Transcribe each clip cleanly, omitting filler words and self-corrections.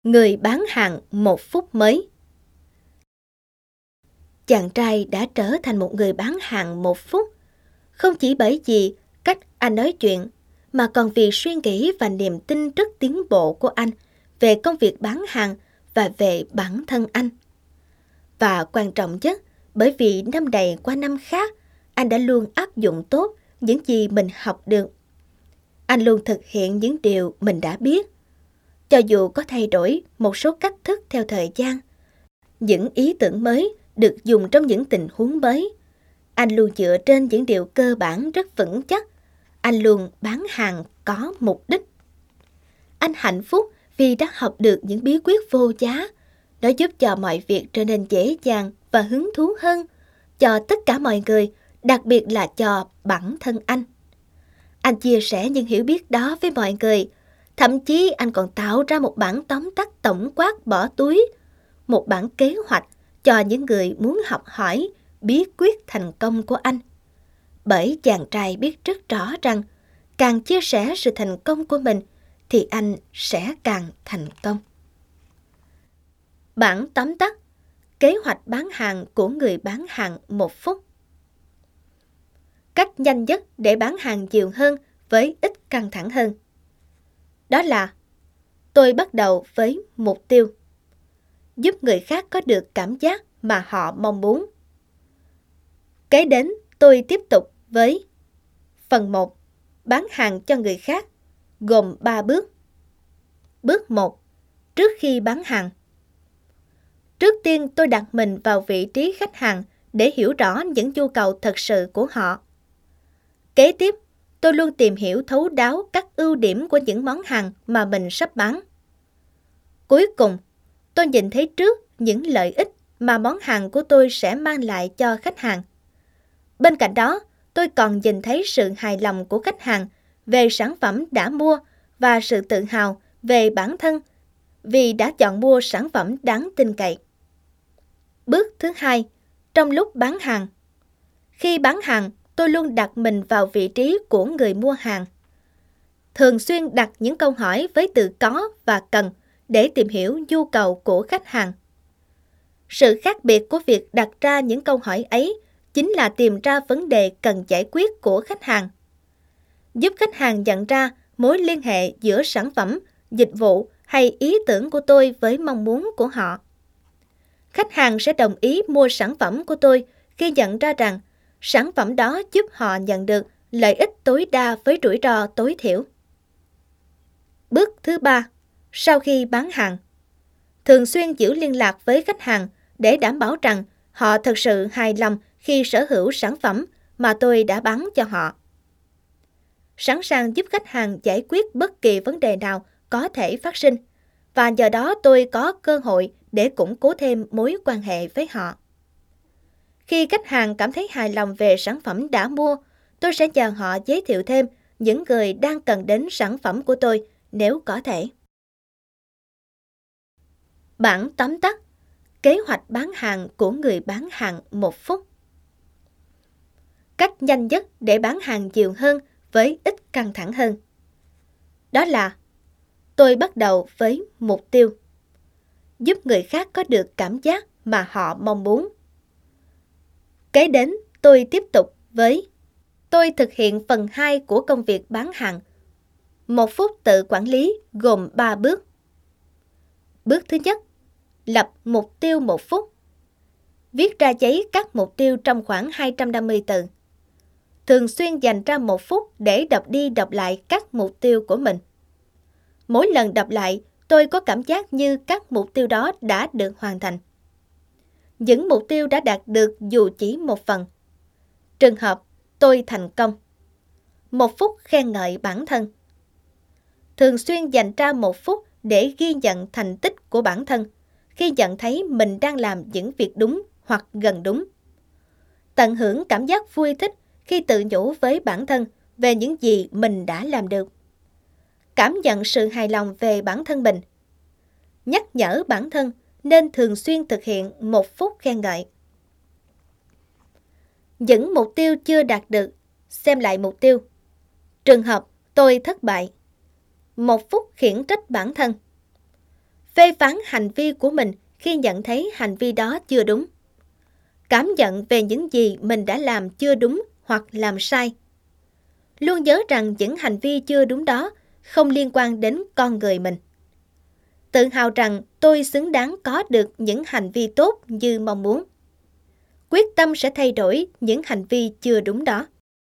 Người bán hàng 1 phút mới. Chàng trai đã trở thành một người bán hàng 1 phút, không chỉ bởi vì cách anh nói chuyện, mà còn vì suy nghĩ và niềm tin rất tiến bộ của anh về công việc bán hàng và về bản thân anh. Và quan trọng nhất, bởi vì năm này qua năm khác, anh đã luôn áp dụng tốt những gì mình học được. Anh luôn thực hiện những điều mình đã biết, cho dù có thay đổi một số cách thức theo thời gian. Những ý tưởng mới được dùng trong những tình huống mới. Anh luôn dựa trên những điều cơ bản rất vững chắc. Anh luôn bán hàng có mục đích. Anh hạnh phúc vì đã học được những bí quyết vô giá. Nó giúp cho mọi việc trở nên dễ dàng và hứng thú hơn cho tất cả mọi người, đặc biệt là cho bản thân anh. Anh chia sẻ những hiểu biết đó với mọi người. Thậm chí anh còn tạo ra một bản tóm tắt tổng quát bỏ túi, một bản kế hoạch cho những người muốn học hỏi bí quyết thành công của anh. Bởi chàng trai biết rất rõ rằng càng chia sẻ sự thành công của mình thì anh sẽ càng thành công. Bản tóm tắt kế hoạch bán hàng của người bán hàng 1 phút. Cách nhanh nhất để bán hàng nhiều hơn với ít căng thẳng hơn. Đó là tôi bắt đầu với mục tiêu, giúp người khác có được cảm giác mà họ mong muốn. Kế đến tôi tiếp tục với phần 1, bán hàng cho người khác, gồm 3 bước. Bước 1, trước khi bán hàng. Trước tiên tôi đặt mình vào vị trí khách hàng để hiểu rõ những nhu cầu thật sự của họ. Kế tiếp, tôi luôn tìm hiểu thấu đáo các ưu điểm của những món hàng mà mình sắp bán. Cuối cùng, tôi nhìn thấy trước những lợi ích mà món hàng của tôi sẽ mang lại cho khách hàng. Bên cạnh đó, tôi còn nhìn thấy sự hài lòng của khách hàng về sản phẩm đã mua và sự tự hào về bản thân vì đã chọn mua sản phẩm đáng tin cậy. Bước thứ 2, trong lúc bán hàng. Khi bán hàng, tôi luôn đặt mình vào vị trí của người mua hàng. Thường xuyên đặt những câu hỏi với từ có và cần để tìm hiểu nhu cầu của khách hàng. Sự khác biệt của việc đặt ra những câu hỏi ấy chính là tìm ra vấn đề cần giải quyết của khách hàng. Giúp khách hàng nhận ra mối liên hệ giữa sản phẩm, dịch vụ hay ý tưởng của tôi với mong muốn của họ. Khách hàng sẽ đồng ý mua sản phẩm của tôi khi nhận ra rằng sản phẩm đó giúp họ nhận được lợi ích tối đa với rủi ro tối thiểu. Bước thứ 3, sau khi bán hàng. Thường xuyên giữ liên lạc với khách hàng để đảm bảo rằng họ thực sự hài lòng khi sở hữu sản phẩm mà tôi đã bán cho họ. Sẵn sàng giúp khách hàng giải quyết bất kỳ vấn đề nào có thể phát sinh, và nhờ đó tôi có cơ hội để củng cố thêm mối quan hệ với họ. Khi khách hàng cảm thấy hài lòng về sản phẩm đã mua, tôi sẽ nhờ họ giới thiệu thêm những người đang cần đến sản phẩm của tôi nếu có thể. Bản tóm tắt kế hoạch bán hàng của người bán hàng 1 phút. Cách nhanh nhất để bán hàng nhiều hơn với ít căng thẳng hơn. Đó là tôi bắt đầu với mục tiêu, giúp người khác có được cảm giác mà họ mong muốn. Kế đến tôi tiếp tục với tôi thực hiện phần 2 của công việc bán hàng. 1 phút tự quản lý gồm 3 bước. Bước thứ nhất, lập mục tiêu 1 phút. Viết ra giấy các mục tiêu trong khoảng 250 từ. Thường xuyên dành ra 1 phút để đọc đi đọc lại các mục tiêu của mình. Mỗi lần đọc lại, tôi có cảm giác như các mục tiêu đó đã được hoàn thành. Những mục tiêu đã đạt được dù chỉ một phần. Trường hợp tôi thành công. 1 phút khen ngợi bản thân. Thường xuyên dành ra 1 phút để ghi nhận thành tích của bản thân khi nhận thấy mình đang làm những việc đúng hoặc gần đúng. Tận hưởng cảm giác vui thích khi tự nhủ với bản thân về những gì mình đã làm được. Cảm nhận sự hài lòng về bản thân mình. Nhắc nhở bản thân nên thường xuyên thực hiện 1 phút khen ngợi. Những mục tiêu chưa đạt được, xem lại mục tiêu. Trường hợp tôi thất bại. 1 phút khiển trách bản thân. phê phán hành vi của mình khi nhận thấy hành vi đó chưa đúng, cảm nhận về những gì mình đã làm chưa đúng hoặc làm sai. Luôn nhớ rằng những hành vi chưa đúng đó không liên quan đến con người mình. Tự hào rằng tôi xứng đáng có được những hành vi tốt như mong muốn. Quyết tâm sẽ thay đổi những hành vi chưa đúng đó.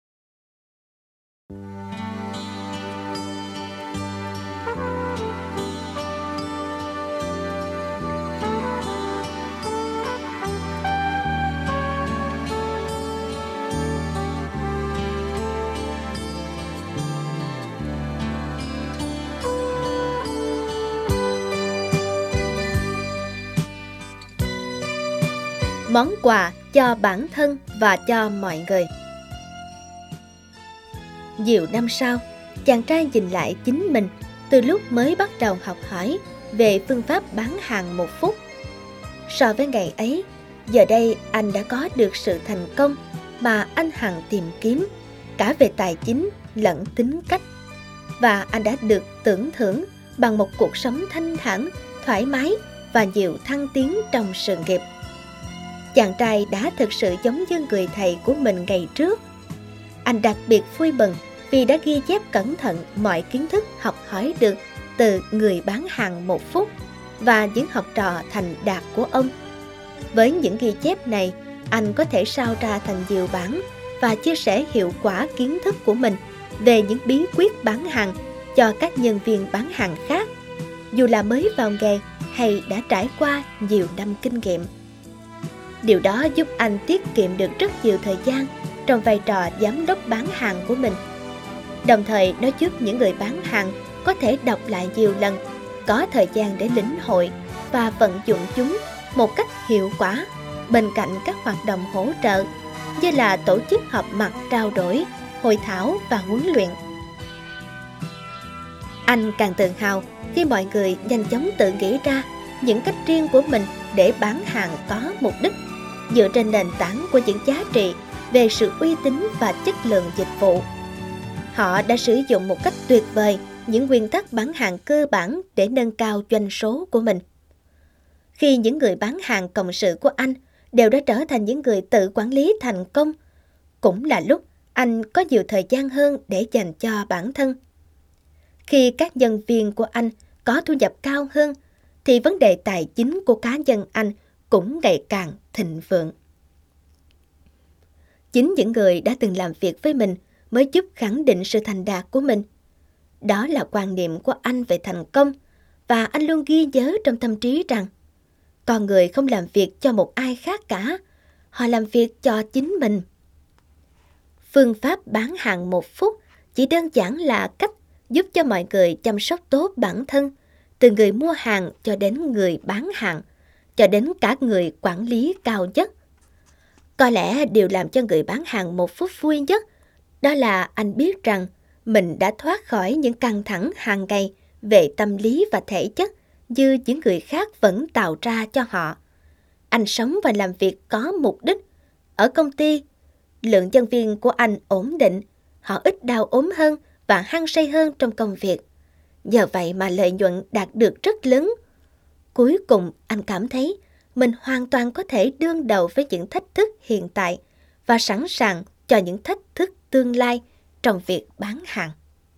Món quà cho bản thân và cho mọi người. Nhiều năm sau, chàng trai nhìn lại chính mình từ lúc mới bắt đầu học hỏi về phương pháp bán hàng 1 phút. So với ngày ấy, giờ đây anh đã có được sự thành công mà anh hằng tìm kiếm, cả về tài chính lẫn tính cách. Và anh đã được tưởng thưởng bằng một cuộc sống thanh thản, thoải mái và nhiều thăng tiến trong sự nghiệp. Chàng trai đã thực sự giống như người thầy của mình ngày trước. Anh đặc biệt vui mừng vì đã ghi chép cẩn thận mọi kiến thức học hỏi được từ người bán hàng 1 phút và những học trò thành đạt của ông. Với những ghi chép này, anh có thể sao ra thành nhiều bản và chia sẻ hiệu quả kiến thức của mình về những bí quyết bán hàng cho các nhân viên bán hàng khác, dù là mới vào nghề hay đã trải qua nhiều năm kinh nghiệm. Điều đó giúp anh tiết kiệm được rất nhiều thời gian trong vai trò giám đốc bán hàng của mình. Đồng thời nó giúp những người bán hàng có thể đọc lại nhiều lần, có thời gian để lĩnh hội và vận dụng chúng một cách hiệu quả bên cạnh các hoạt động hỗ trợ như là tổ chức họp mặt trao đổi, hội thảo và huấn luyện. Anh càng tự hào khi mọi người nhanh chóng tự nghĩ ra những cách riêng của mình để bán hàng có mục đích, dựa trên nền tảng của những giá trị về sự uy tín và chất lượng dịch vụ. Họ đã sử dụng một cách tuyệt vời những nguyên tắc bán hàng cơ bản để nâng cao doanh số của mình. Khi những người bán hàng cộng sự của anh đều đã trở thành những người tự quản lý thành công, cũng là lúc anh có nhiều thời gian hơn để dành cho bản thân. Khi các nhân viên của anh có thu nhập cao hơn, thì vấn đề tài chính của cá nhân anh cũng ngày càng thịnh vượng. Chính những người đã từng làm việc với mình mới giúp khẳng định sự thành đạt của mình. Đó là quan niệm của anh về thành công, và anh luôn ghi nhớ trong tâm trí rằng con người không làm việc cho một ai khác cả, họ làm việc cho chính mình. Phương pháp bán hàng 1 phút chỉ đơn giản là cách giúp cho mọi người chăm sóc tốt bản thân, từ người mua hàng cho đến người bán hàng, cho đến cả người quản lý cao nhất. Có lẽ điều làm cho người bán hàng 1 phút vui nhất đó là anh biết rằng mình đã thoát khỏi những căng thẳng hàng ngày về tâm lý và thể chất như những người khác vẫn tạo ra cho họ. Anh sống và làm việc có mục đích. Ở công ty, lượng nhân viên của anh ổn định, họ ít đau ốm hơn và hăng say hơn trong công việc. Nhờ vậy mà lợi nhuận đạt được rất lớn. Cuối cùng anh cảm thấy mình hoàn toàn có thể đương đầu với những thách thức hiện tại và sẵn sàng cho những thách thức tương lai trong việc bán hàng.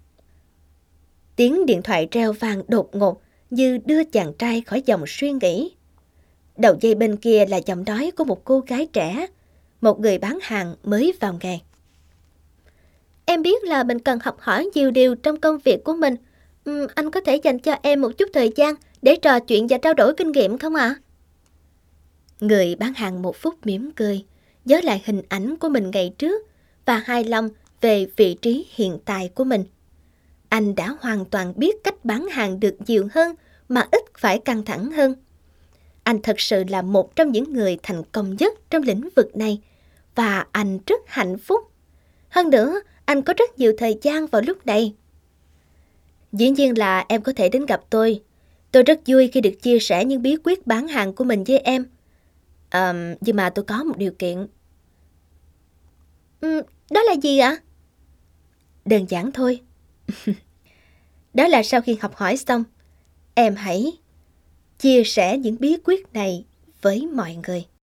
Tiếng điện thoại reo vang đột ngột như đưa chàng trai khỏi dòng suy nghĩ. Đầu dây bên kia là giọng nói của một cô gái trẻ, một người bán hàng mới vào nghề. Em biết là mình cần học hỏi nhiều điều trong công việc của mình. Anh có thể dành cho em một chút thời gian để trò chuyện và trao đổi kinh nghiệm không ạ? Người bán hàng 1 phút mỉm cười, nhớ lại hình ảnh của mình ngày trước và hài lòng về vị trí hiện tại của mình. Anh đã hoàn toàn biết cách bán hàng được nhiều hơn mà ít phải căng thẳng hơn. Anh thật sự là một trong những người thành công nhất trong lĩnh vực này và anh rất hạnh phúc. Hơn nữa, anh có rất nhiều thời gian vào lúc này. Dĩ nhiên là em có thể đến gặp tôi. Tôi rất vui khi được chia sẻ những bí quyết bán hàng của mình với em. Nhưng mà tôi có một điều kiện. Đó là gì ạ? Đơn giản thôi. Đó là sau khi học hỏi xong, em hãy chia sẻ những bí quyết này với mọi người.